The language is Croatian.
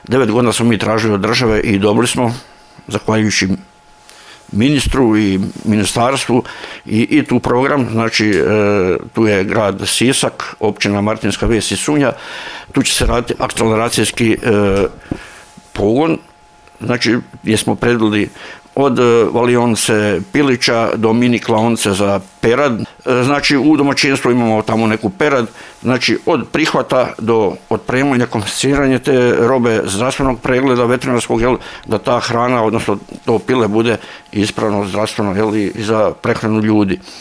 9 godina smo mi tražili od države i dobili smo, zahvaljujući ministru i ministarstvu i tu program, znači tu je grad Sisak, općina Martinska Ves i Sunja, tu će se raditi akceleracijski pogon, znači gdje smo predvidjeli od valionce pilića do mini klaonice za perad. Znači u domaćinstvu imamo tamo neku perad, znači od prihvata do otpremanja, konfisciranja te robe, zdravstvenog pregleda veterinarskog, da ta hrana, odnosno to pile bude ispravno zdravstveno i za prehranu ljudi.